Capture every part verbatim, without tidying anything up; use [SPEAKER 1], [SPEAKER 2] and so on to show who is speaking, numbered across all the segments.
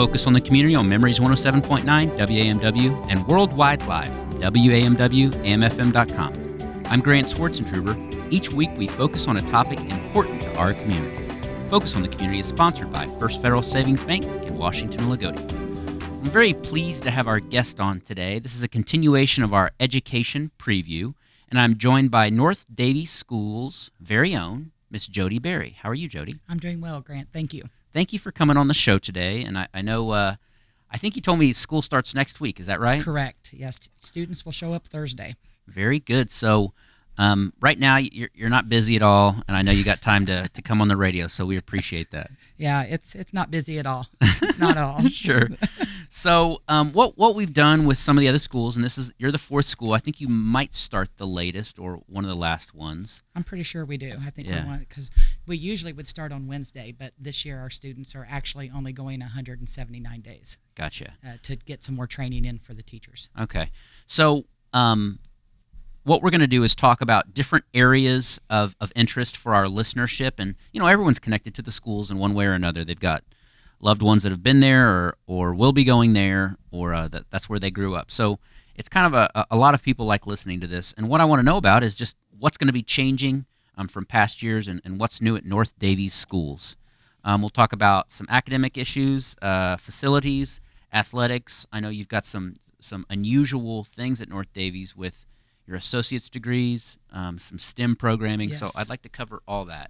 [SPEAKER 1] Focus on the Community on Memories one oh seven point nine, W A M W, and worldwide live from W A M W A M F M dot com. I'm Grant Swartzentruber. Each week we focus on a topic important to our community. Focus on the Community is sponsored by First Federal Savings Bank in Washington, Lagodi. I'm very pleased to have our guest on today. This is a continuation of our education preview, and I'm joined by North Daviess School's very own Miss Jody Berry. How are you, Jody?
[SPEAKER 2] I'm doing well, Grant. Thank you.
[SPEAKER 1] Thank you for coming on the show today. And I, I know, uh, I think you told me school starts next week. Is that right?
[SPEAKER 2] Correct. Yes. Students will show up Thursday.
[SPEAKER 1] Very good. So um, right now you're, you're not busy at all, and I know you got time to, to come on the radio, so we appreciate that.
[SPEAKER 2] Yeah, it's it's not busy at all. Not at all.
[SPEAKER 1] Sure. So um, what what we've done with some of the other schools, and this is you're the fourth school. I think you might start the latest or one of the last ones.
[SPEAKER 2] I'm pretty sure we do. I think
[SPEAKER 1] Yeah.
[SPEAKER 2] we want because we usually would start on Wednesday, but this year our students are actually only going one hundred seventy-nine days
[SPEAKER 1] Gotcha.
[SPEAKER 2] uh, to get some more training in for the teachers.
[SPEAKER 1] Okay. So um, what we're going to do is talk about different areas of, of interest for our listenership. And, you know, everyone's connected to the schools in one way or another. They've got loved ones that have been there or, or will be going there, or uh, that, that's where they grew up. So it's kind of a, a lot of people like listening to this. And what I want to know about is just what's going to be changing um, from past years and, and what's new at North Daviess Schools. Um, we'll talk about some academic issues, uh, facilities, athletics. I know you've got some, some unusual things at North Daviess with your associate's degrees, um, some STEM programming.
[SPEAKER 2] Yes.
[SPEAKER 1] So I'd like to cover all that.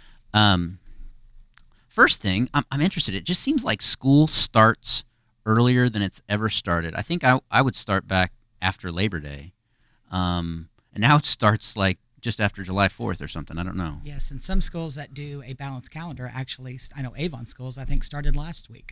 [SPEAKER 1] Um, first thing, I'm, I'm interested. It just seems like school starts earlier than it's ever started. I think I, I would start back after Labor Day. Um, and now it starts like just after July fourth or something. I don't know.
[SPEAKER 2] Yes, and some schools that do a balanced calendar actually, I know Avon schools, I think, started last week.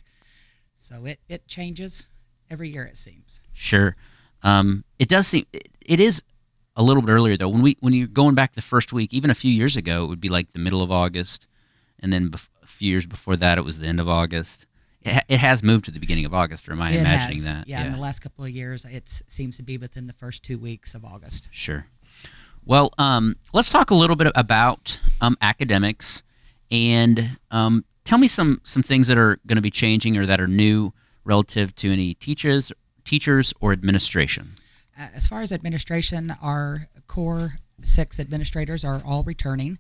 [SPEAKER 2] So it, it changes every year, it seems.
[SPEAKER 1] Sure. Um, it does seem it, it is a little bit earlier though. When we when you're going back the first week, even a few years ago, it would be like the middle of August, and then bef- a few years before that, it was the end of August. It, ha- it has moved to the beginning of August, or am I
[SPEAKER 2] It
[SPEAKER 1] imagining
[SPEAKER 2] has.
[SPEAKER 1] that?
[SPEAKER 2] Yeah, in the last couple of years, it seems to be within the first two weeks of August.
[SPEAKER 1] Sure. Well, um, let's talk a little bit about um, academics, and um, tell me some some things that are going to be changing or that are new relative to any teachers, teachers or administration.
[SPEAKER 2] Uh, as far as administration, our core six administrators are all returning.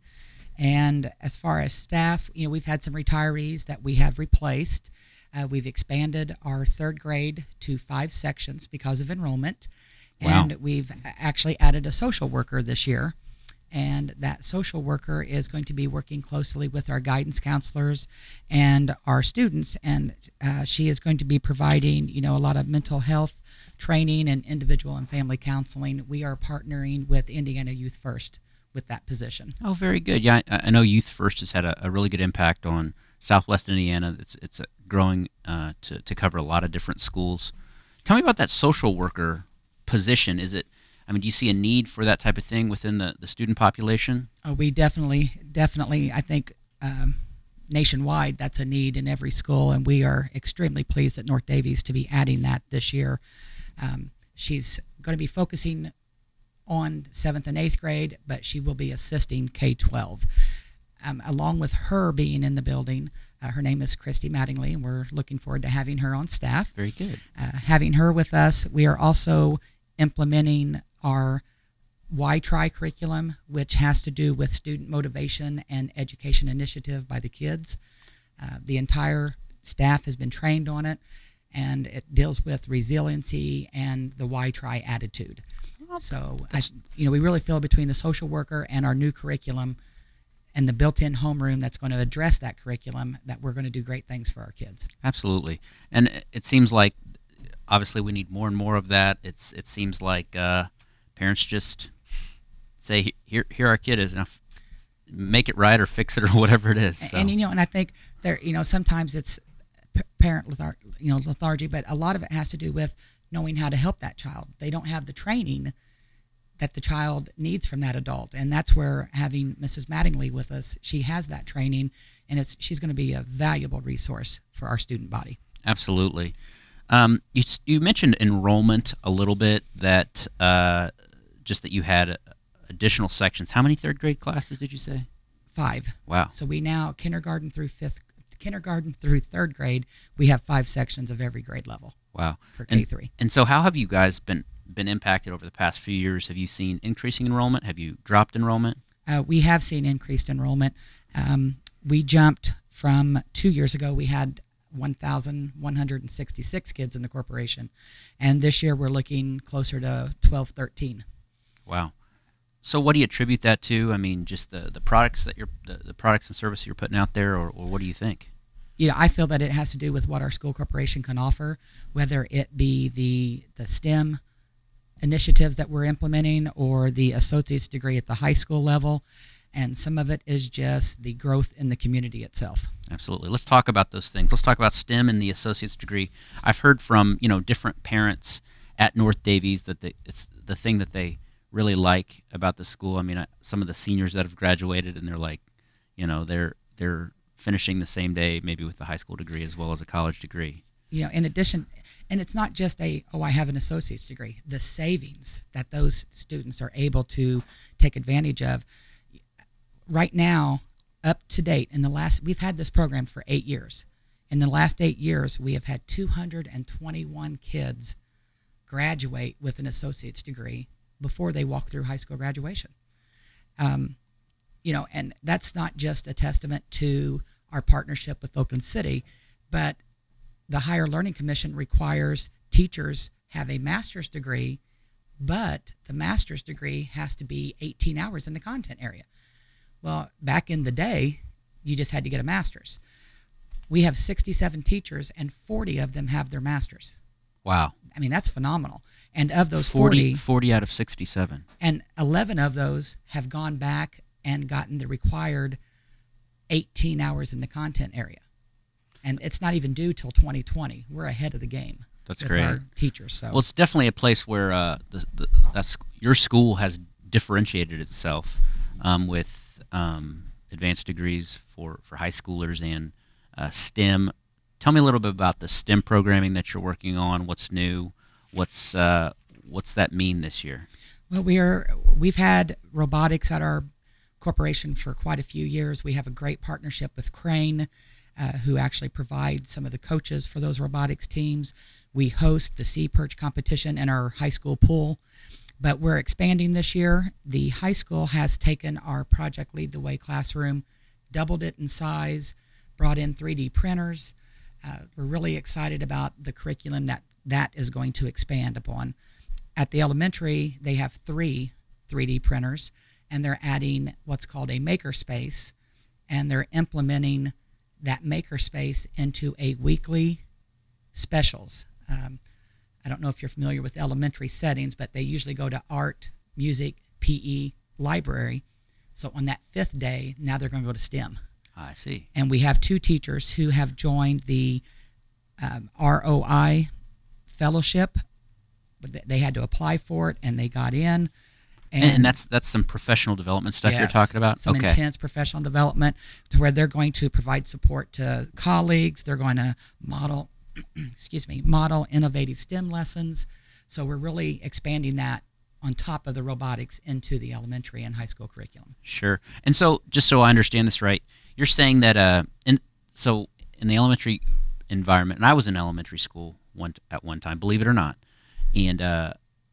[SPEAKER 2] And as far as staff, you know, we've had some retirees that we have replaced. Uh, we've expanded our third grade to five sections because of enrollment.
[SPEAKER 1] Wow.
[SPEAKER 2] And we've actually added a social worker this year. And that social worker is going to be working closely with our guidance counselors and our students. And uh, she is going to be providing, you know, a lot of mental health training and individual and family counseling. We are partnering with Indiana Youth First with that position.
[SPEAKER 1] Oh, very good. Yeah, I, I know Youth First has had a, a really good impact on Southwest Indiana. It's it's growing uh, to to cover a lot of different schools. Tell me about that social worker position. Is it? I mean, do you see a need for that type of thing within the, the student population?
[SPEAKER 2] Oh, we definitely, definitely, I think um, nationwide, that's a need in every school, and we are extremely pleased at North Daviess to be adding that this year. Um, she's going to be focusing on seventh and eighth grade, but she will be assisting K twelve. Um, along with her being in the building, uh, her name is Christy Mattingly, and we're looking forward to having her on staff.
[SPEAKER 1] Very good.
[SPEAKER 2] Uh, having her with us, we are also implementing our Y-Try curriculum, which has to do with student motivation and education initiative by the kids. Uh, the entire staff has been trained on it, and it deals with resiliency and the Y-Try attitude. So, I, you know, we really feel between the social worker and our new curriculum and the built-in homeroom that's going to address that curriculum that we're going to do great things for our kids.
[SPEAKER 1] Absolutely. And it seems like, obviously, we need more and more of that. It's It seems like uh, parents just say, here here our kid is, now make it right or fix it or whatever it is. So.
[SPEAKER 2] And, you know, and I think there, you know, sometimes it's p- parent lethar- you know, lethargy, but a lot of it has to do with knowing how to help that child. They don't have the training that the child needs from that adult, and that's where having Missus Mattingly with us, she has that training, and it's she's going to be a valuable resource for our student body.
[SPEAKER 1] Absolutely. Um, you you mentioned enrollment a little bit, that uh, just that you had additional sections. How many third grade classes did you say?
[SPEAKER 2] Five.
[SPEAKER 1] Wow.
[SPEAKER 2] So we now kindergarten through fifth kindergarten through third grade, we have five sections of every grade level.
[SPEAKER 1] Wow.
[SPEAKER 2] For K
[SPEAKER 1] and,
[SPEAKER 2] three.
[SPEAKER 1] And so how have you guys been been impacted over the past few years? Have you seen increasing enrollment? Have you dropped enrollment?
[SPEAKER 2] Uh, we have seen increased enrollment. Um, we jumped from two years ago, we had one thousand one hundred sixty-six kids in the corporation. And this year we're looking closer to twelve, thirteen.
[SPEAKER 1] Wow. So what do you attribute that to? I mean, just the, the products that you're, the, the products and services you're putting out there, or, or what do you think?
[SPEAKER 2] You know, I feel that it has to do with what our school corporation can offer, whether it be the the STEM initiatives that we're implementing or the associate's degree at the high school level. And some of it is just the growth in the community itself.
[SPEAKER 1] Absolutely. Let's talk about those things. Let's talk about STEM and the associate's degree. I've heard from, you know, different parents at North Davies that they, it's the thing that they really like about the school. I mean, I, some of the seniors that have graduated, and they're like, you know, they're they're finishing the same day, maybe with the high school degree as well as a college degree.
[SPEAKER 2] You know, in addition, and it's not just a, oh, I have an associate's degree. The savings that those students are able to take advantage of. Right now, up to date, in the last, we've had this program for eight years. In the last eight years, we have had two hundred twenty-one kids graduate with an associate's degree before they walk through high school graduation. Um, you know, and that's not just a testament to our partnership with Oakland City, but the Higher Learning Commission requires teachers have a master's degree, but the master's degree has to be eighteen hours in the content area. Well, back in the day, you just had to get a master's. We have sixty-seven teachers, and forty of them have their master's.
[SPEAKER 1] Wow.
[SPEAKER 2] I mean, that's phenomenal. And of those forty,
[SPEAKER 1] forty, forty out of sixty-seven.
[SPEAKER 2] And eleven of those have gone back and gotten the required eighteen hours in the content area. And it's not even due till twenty twenty. We're ahead of the game.
[SPEAKER 1] That's
[SPEAKER 2] with
[SPEAKER 1] great.
[SPEAKER 2] Our teachers. So.
[SPEAKER 1] Well, it's definitely a place where uh, the, the, that's your school has differentiated itself um, with um, advanced degrees for, for high schoolers and uh, STEM. Tell me a little bit about the STEM programming that you're working on. What's new? What's uh, what's that mean this year?
[SPEAKER 2] Well, we are we've had robotics at our corporation for quite a few years. We have a great partnership with Crane, uh, who actually provides some of the coaches for those robotics teams. We host the Sea Perch competition in our high school pool, but we're expanding this year. The high school has taken our Project Lead the Way classroom, doubled it in size, brought in three D printers. Uh, we're really excited about the curriculum that that is going to expand upon. At the elementary, they have three three D printers, and they're adding what's called a makerspace, and they're implementing that makerspace into a weekly specials. Um, I don't know if you're familiar with elementary settings, but they usually go to art, music, P E, library. So on that fifth day, now they're going to go to STEM.
[SPEAKER 1] I see.
[SPEAKER 2] And we have two teachers who have joined the um, R O I fellowship. They had to apply for it, and they got in.
[SPEAKER 1] And, and that's that's some professional development stuff
[SPEAKER 2] yes,
[SPEAKER 1] you're talking about?
[SPEAKER 2] Some
[SPEAKER 1] okay.
[SPEAKER 2] intense professional development to where they're going to provide support to colleagues. They're going to model, excuse me, model innovative STEM lessons. So we're really expanding that on top of the robotics into the elementary and high school curriculum.
[SPEAKER 1] Sure. And so, just so I understand this right, you're saying that, uh, in, so in the elementary environment, and I was in elementary school one at one time, believe it or not, and uh,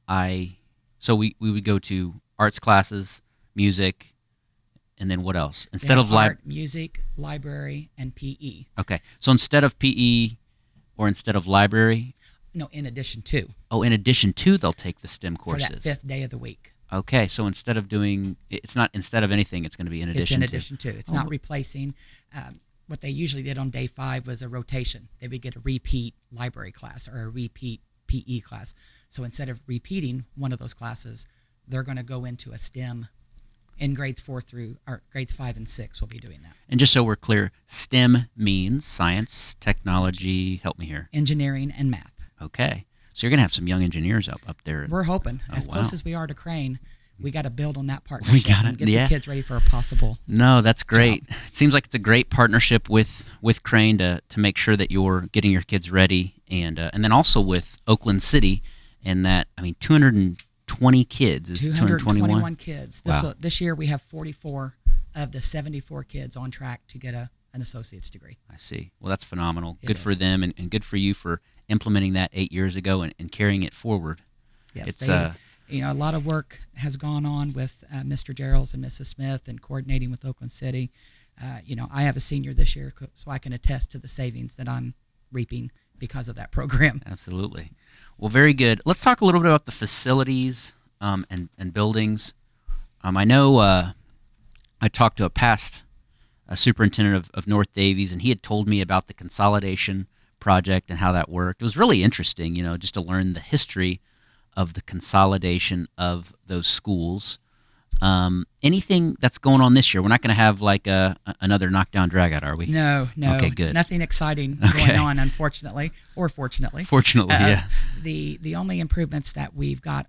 [SPEAKER 1] I, so we, we would go to arts classes, music, and then what else? Instead of
[SPEAKER 2] art,
[SPEAKER 1] li-
[SPEAKER 2] music, library, and P E.
[SPEAKER 1] Okay. So instead of P E or instead of library?
[SPEAKER 2] No, in addition to.
[SPEAKER 1] Oh, in addition to, they'll take the STEM courses.
[SPEAKER 2] For that fifth day of the week.
[SPEAKER 1] Okay, so instead of doing, it's not instead of anything, it's going to be in addition to.
[SPEAKER 2] It's in addition to. to. It's
[SPEAKER 1] oh.
[SPEAKER 2] not replacing. Um, what they usually did on day five was a rotation. They would get a repeat library class or a repeat P E class. So instead of repeating one of those classes, they're going to go into a STEM in grades four through, or grades five and six will be doing that.
[SPEAKER 1] And just so we're clear, STEM means science, technology, help me here.
[SPEAKER 2] Engineering and math.
[SPEAKER 1] Okay. So you're going to have some young engineers up, up there.
[SPEAKER 2] We're hoping.
[SPEAKER 1] Oh,
[SPEAKER 2] as
[SPEAKER 1] wow.
[SPEAKER 2] close as we are to Crane, we got to build on that partnership
[SPEAKER 1] We gotta,
[SPEAKER 2] and get
[SPEAKER 1] yeah.
[SPEAKER 2] the kids ready for a possible
[SPEAKER 1] No, that's great.
[SPEAKER 2] job.
[SPEAKER 1] It seems like it's a great partnership with, with Crane to, to make sure that you're getting your kids ready, and uh, and then also with Oakland City, and that, I mean, two hundred twenty kids is two hundred twenty-one?
[SPEAKER 2] two hundred twenty-one kids. This,
[SPEAKER 1] Wow.
[SPEAKER 2] will, this year we have forty-four of the seventy-four kids on track to get a an associate's degree.
[SPEAKER 1] I see. Well, that's phenomenal.
[SPEAKER 2] It
[SPEAKER 1] Good for
[SPEAKER 2] is.
[SPEAKER 1] them, and, and good for you for implementing that eight years ago and, and carrying it forward.
[SPEAKER 2] Yes,
[SPEAKER 1] It's
[SPEAKER 2] they,
[SPEAKER 1] uh,
[SPEAKER 2] you know, a lot of work has gone on with uh, Mister Geralds and Missus Smith and coordinating with Oakland City. Uh, you know, I have a senior this year, co- so I can attest to the savings that I'm reaping because of that program.
[SPEAKER 1] Absolutely. Well, very good. Let's talk a little bit about the facilities um, and, and buildings. Um, I know uh, I talked to a past uh, superintendent of, of North Davies, and he had told me about the consolidation project and how that worked. It was really interesting, you know, just to learn the history of the consolidation of those schools. Um, anything that's going on this year? We're not going to have like a, a, another knockdown dragout, are we?
[SPEAKER 2] No, no.
[SPEAKER 1] Okay, good.
[SPEAKER 2] Nothing exciting
[SPEAKER 1] Okay.
[SPEAKER 2] going on, unfortunately, or fortunately.
[SPEAKER 1] Fortunately,
[SPEAKER 2] Uh,
[SPEAKER 1] yeah.
[SPEAKER 2] The the only improvements that we've got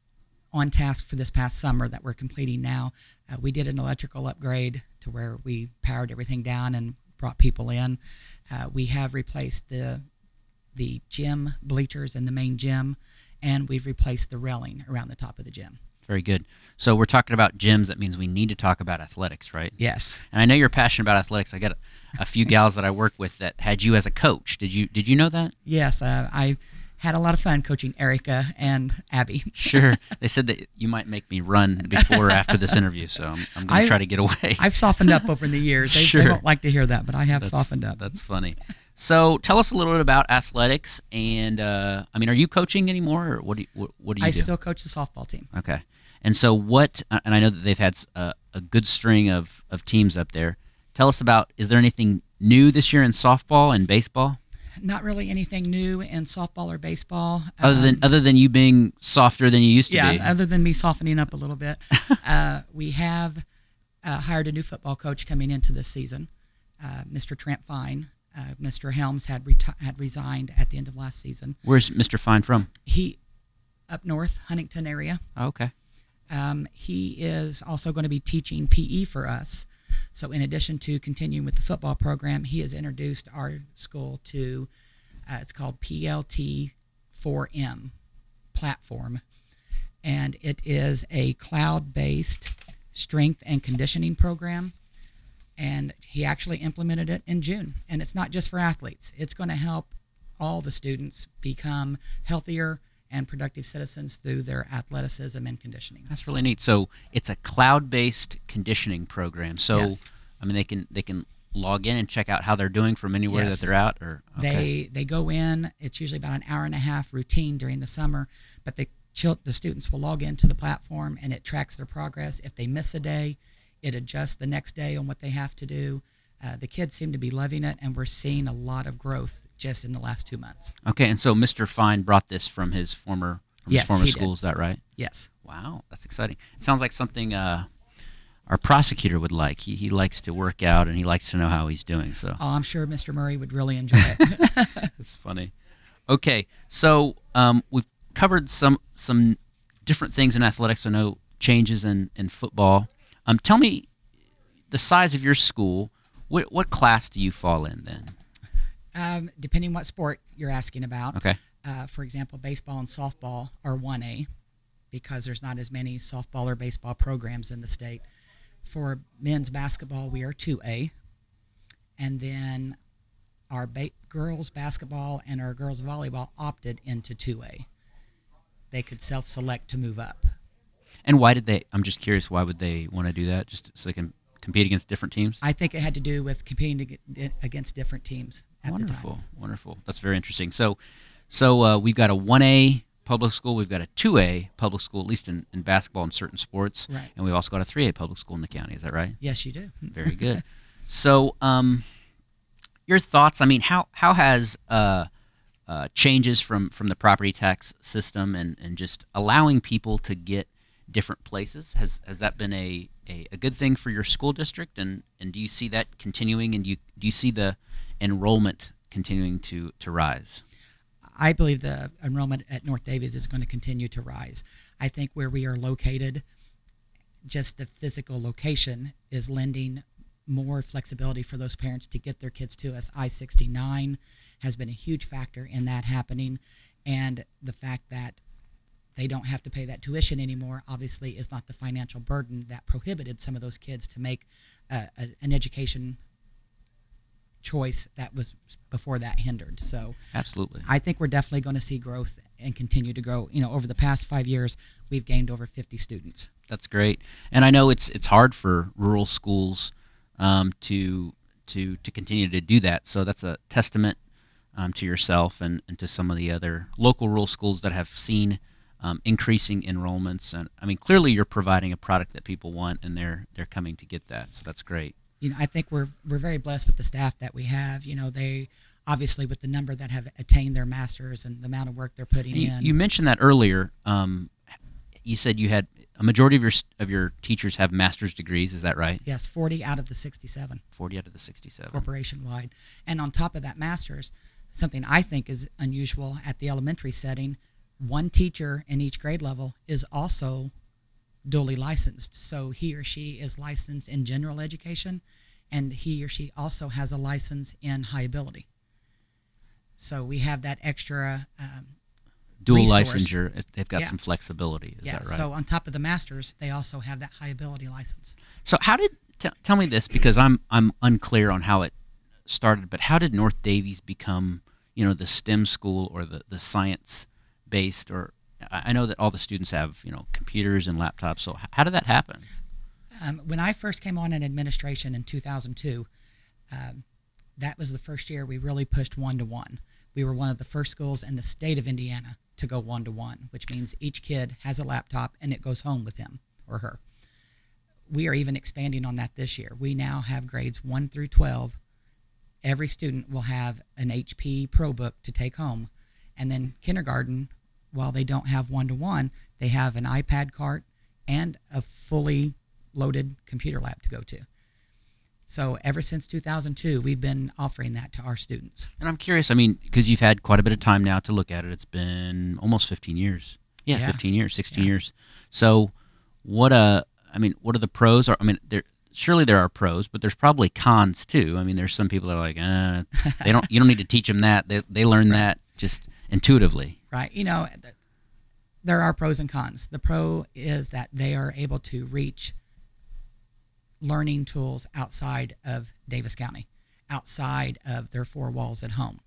[SPEAKER 2] on task for this past summer that we're completing now, uh, we did an electrical upgrade to where we powered everything down and brought people in. Uh, we have replaced the the gym bleachers in the main gym, and we've replaced the railing around the top of the gym.
[SPEAKER 1] Very good. So we're talking about gyms. That means we need to talk about athletics, right?
[SPEAKER 2] Yes.
[SPEAKER 1] And I know you're passionate about athletics. I got a, a few gals that I work with that had you as a coach. Did you Did you know that?
[SPEAKER 2] Yes. Uh, I had a lot of fun coaching Erica and Abby.
[SPEAKER 1] Sure. They said that you might make me run before or after this interview, so I'm, I'm going
[SPEAKER 2] I-
[SPEAKER 1] to try to get away.
[SPEAKER 2] I've softened up over the years. They,
[SPEAKER 1] Sure.
[SPEAKER 2] they don't like to hear that, but I have
[SPEAKER 1] That's-
[SPEAKER 2] softened up.
[SPEAKER 1] That's funny. So tell us a little bit about athletics. And uh, I mean, are you coaching anymore, or what do you, what, what do you
[SPEAKER 2] I
[SPEAKER 1] do?
[SPEAKER 2] still coach the softball team.
[SPEAKER 1] Okay. And so what, and I know that they've had a, a good string of, of teams up there. Tell us about, is there anything new this year in softball and baseball?
[SPEAKER 2] Not really anything new in softball or baseball.
[SPEAKER 1] Other than
[SPEAKER 2] Um,
[SPEAKER 1] other than you being softer than you used to
[SPEAKER 2] yeah,
[SPEAKER 1] be.
[SPEAKER 2] other than me softening up a little bit. uh, we have uh, hired a new football coach coming into this season, uh, Mister Trent Fine. Uh, Mister Helms had reti- had resigned at the end of last season.
[SPEAKER 1] Where's Mister Fine from?
[SPEAKER 2] He up north, Huntington area.
[SPEAKER 1] Oh, okay.
[SPEAKER 2] Um, he is also going to be teaching P E for us. So in addition to continuing with the football program, he has introduced our school to, uh, it's called P L T four M platform. And it is a cloud-based strength and conditioning program. And he actually implemented it in June. And it's not just for athletes. It's going to help all the students become healthier and productive citizens through their athleticism and conditioning.
[SPEAKER 1] That's really neat. So it's a cloud-based conditioning program. So
[SPEAKER 2] Yes.
[SPEAKER 1] I mean, they can they can log in and check out how they're doing from anywhere
[SPEAKER 2] Yes.
[SPEAKER 1] that they're at. Or okay.
[SPEAKER 2] They they go in. It's usually about an hour and a half routine during the summer, but the chil- the students will log into the platform and it tracks their progress. If they miss a day, it adjusts the next day on what they have to do. Uh, the kids seem to be loving it, and we're seeing a lot of growth just in the last two months.
[SPEAKER 1] Okay, and so Mister Fine brought this from his former from
[SPEAKER 2] Yes,
[SPEAKER 1] his former
[SPEAKER 2] he
[SPEAKER 1] school.
[SPEAKER 2] did.
[SPEAKER 1] Is that right?
[SPEAKER 2] Yes.
[SPEAKER 1] Wow, that's exciting. It sounds like something uh, our prosecutor would like. He he likes to work out and he likes to know how he's doing. So
[SPEAKER 2] Oh, I'm sure Mister Murray would really enjoy it.
[SPEAKER 1] that's funny. Okay, so um, we've covered some some different things in athletics. I know changes in, in football. Um, tell me the size of your school. What what class do you fall in then?
[SPEAKER 2] um, depending what sport you're asking about.
[SPEAKER 1] Okay.
[SPEAKER 2] Uh, for example, baseball and softball are one A because there's not as many softball or baseball programs in the state. For men's basketball, we are two A. And then our ba- girls basketball and our girls volleyball opted into two A. They could self-select to move up.
[SPEAKER 1] And why did they? I'm just curious. Why would they want to do that? Just so they can compete against different teams?
[SPEAKER 2] I think it had to do with competing ag- against different teams at the
[SPEAKER 1] Wonderful,
[SPEAKER 2] time.
[SPEAKER 1] wonderful. That's very interesting. So, so uh, we've got a one A public school. We've got a two A public school, at least in, in basketball and certain sports.
[SPEAKER 2] Right.
[SPEAKER 1] And we've also got a three A public school in the county. Is that right?
[SPEAKER 2] Yes, you do.
[SPEAKER 1] Very good. So, um, your thoughts? I mean, how how has uh, uh, changes from, from the property tax system and, and just allowing people to get different places has has that been a, a, a good thing for your school district? And, and do you see that continuing? And do you do you see the enrollment continuing to, to rise?
[SPEAKER 2] I believe the enrollment at North Davies is going to continue to rise. I think where we are located, just the physical location is lending more flexibility for those parents to get their kids to us. I sixty-nine has been a huge factor in that happening, and the fact that they don't have to pay that tuition anymore obviously is not the financial burden that prohibited some of those kids to make uh, a, an education choice that was before that hindered. So
[SPEAKER 1] Absolutely.
[SPEAKER 2] I think we're definitely going to see growth and continue to grow. You know, over the past five years, we've gained over fifty students.
[SPEAKER 1] That's great. And I know it's it's hard for rural schools um, to to to continue to do that. So that's a testament um, to yourself and, and to some of the other local rural schools that have seen um, increasing enrollments. And I mean, clearly you're providing a product that people want, and they're they're coming to get that. So that's great.
[SPEAKER 2] You know, I think we're we're very blessed with the staff that we have. You know, they obviously with the number that have attained their masters and the amount of work they're putting
[SPEAKER 1] You,
[SPEAKER 2] in.
[SPEAKER 1] you mentioned that earlier. Um, you said you had a majority of your of your teachers have master's degrees. Is that right?
[SPEAKER 2] Yes, forty out of the sixty-seven.
[SPEAKER 1] forty out of the sixty-seven.
[SPEAKER 2] Corporation wide. And on top of that master's, something I think is unusual at the elementary setting, one teacher in each grade level is also duly licensed. So he or she is licensed in general education, and he or she also has a license in high ability. So we have that extra um,
[SPEAKER 1] Dual
[SPEAKER 2] resource.
[SPEAKER 1] licensure. They've got
[SPEAKER 2] Yeah.
[SPEAKER 1] some flexibility. Is
[SPEAKER 2] yeah,
[SPEAKER 1] that right?
[SPEAKER 2] so on top of the masters, they also have that high ability license.
[SPEAKER 1] So how did t- tell me this, because I'm I'm unclear on how it started, but how did North Davies become, you know, the STEM school or the, the science based, or I I know that all the students have, you know, computers and laptops. So h- how did that happen?
[SPEAKER 2] Um, when I first came on in administration in two thousand two, um, that was the first year we really pushed one-to-one. We were one of the first schools in the state of Indiana to go one-to-one, which means each kid has a laptop and it goes home with him or her. We are even expanding on that this year. We now have grades one through twelve. Every student will have an H P ProBook to take home. And then kindergarten, while they don't have one-to-one, they have an iPad cart and a fully loaded computer lab to go to. So ever since two thousand two, we've been offering that to our students.
[SPEAKER 1] And I'm curious, I mean, because you've had quite a bit of time now to look at it. It's been almost fifteen years. Yeah,
[SPEAKER 2] Yeah.
[SPEAKER 1] fifteen years, sixteen
[SPEAKER 2] Yeah.
[SPEAKER 1] years. So what uh I mean, what are the pros? Are I mean, there surely there are pros, but there's probably cons too. I mean, there's some people that are like, uh, they don't you don't need to teach them that. They they learn that just intuitively.
[SPEAKER 2] Right. You know, th- there are pros and cons. The pro is that they are able to reach learning tools outside of Davis County, outside of their four walls at home.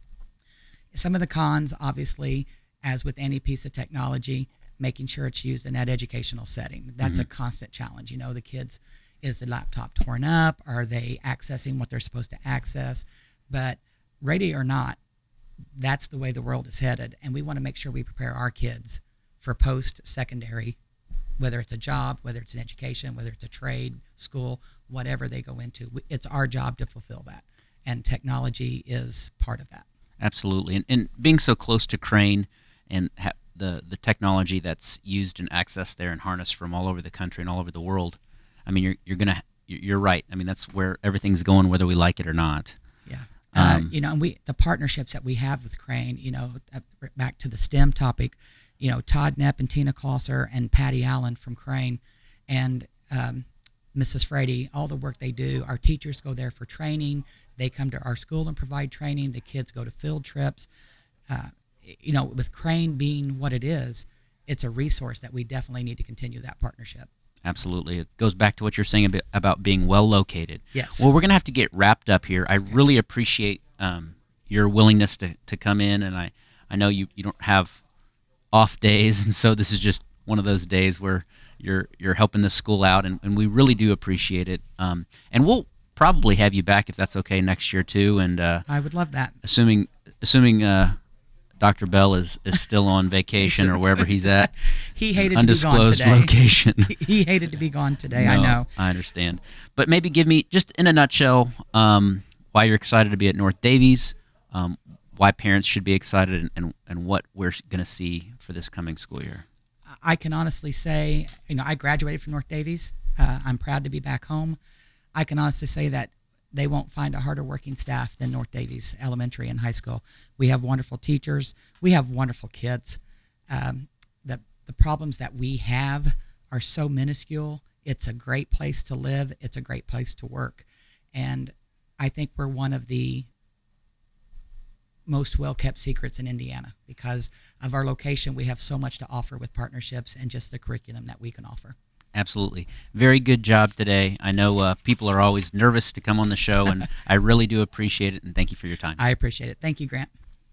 [SPEAKER 2] Some of the cons, obviously, as with any piece of technology, making sure it's used in that educational setting. That's a constant challenge. You know, the kids, is the laptop torn up? Are they accessing what they're supposed to access? But ready or not, that's the way the world is headed. And we want to make sure we prepare our kids for post-secondary, whether it's a job, whether it's an education, whether it's a trade, school, whatever they go into. It's our job to fulfill that. And technology is part of that.
[SPEAKER 1] Absolutely. And, and being so close to Crane and ha- the, the technology that's used and accessed there and harnessed from all over the country and all over the world, I mean, you're, you're going to, you're right. I mean, that's where everything's going, whether we like it or not.
[SPEAKER 2] Yeah. Uh,
[SPEAKER 1] Um,
[SPEAKER 2] you know, and we, the partnerships that we have with Crane, you know, uh, back to the STEM topic, you know, Todd Knepp and Tina Klosser and Patty Allen from Crane and um, Missus Frady, all the work they do. Our teachers go there for training. They come to our school and provide training. The kids go to field trips. Uh, you know, with Crane being what it is, it's a resource that we definitely need to continue that partnership.
[SPEAKER 1] Absolutely. It goes back to what you're saying a bit about being well located.
[SPEAKER 2] Yes.
[SPEAKER 1] Well, we're going to have to get wrapped up here. I really appreciate um, your willingness to, to come in, and I, I know you, you don't have off days, and so this is just one of those days where you're you're helping the school out, and, and we really do appreciate it. Um, and we'll probably have you back if that's okay next year too. And uh,
[SPEAKER 2] I would love that.
[SPEAKER 1] assuming assuming uh, Doctor Bell is, is still on vacation or wherever he's at,
[SPEAKER 2] He hated to be gone
[SPEAKER 1] undisclosed
[SPEAKER 2] today.
[SPEAKER 1] location.
[SPEAKER 2] He hated to be gone today. I
[SPEAKER 1] No,
[SPEAKER 2] know.
[SPEAKER 1] I understand. But maybe give me, just in a nutshell, um, why you're excited to be at North Davies, um, why parents should be excited, and, and, and what we're going to see for this coming school year.
[SPEAKER 2] I can honestly say, you know, I graduated from North Davies. Uh, I'm proud to be back home. I can honestly say that they won't find a harder working staff than North Davies Elementary and High School. We have wonderful teachers. We have wonderful kids. Um, the the problems that we have are so minuscule. It's a great place to live. It's a great place to work. And I think we're one of the most well-kept secrets in Indiana because of our location. We have so much to offer with partnerships and just the curriculum that we can offer.
[SPEAKER 1] Absolutely. Very good job today. I know uh, people are always nervous to come on the show, and I really do appreciate it, and thank you for your time.
[SPEAKER 2] I appreciate it. Thank you, Grant.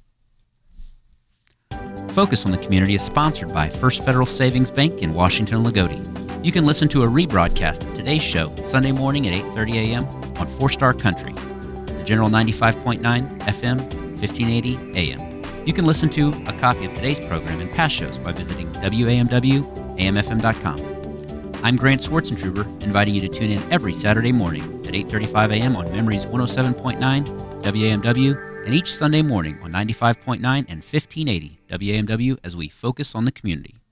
[SPEAKER 1] Focus on the Community is sponsored by First Federal Savings Bank in Washington, Lagodi. You can listen to a rebroadcast of today's show Sunday morning at eight thirty a.m. on Four Star Country, the General ninety-five point nine F M, fifteen eighty A M. You can listen to a copy of today's program and past shows by visiting W A M W A M F M dot com. I'm Grant Swartzentruber, inviting you to tune in every Saturday morning at eight thirty-five a.m. on Memories one oh seven point nine W A M W and each Sunday morning on ninety-five point nine and fifteen eighty W A M W as we focus on the community.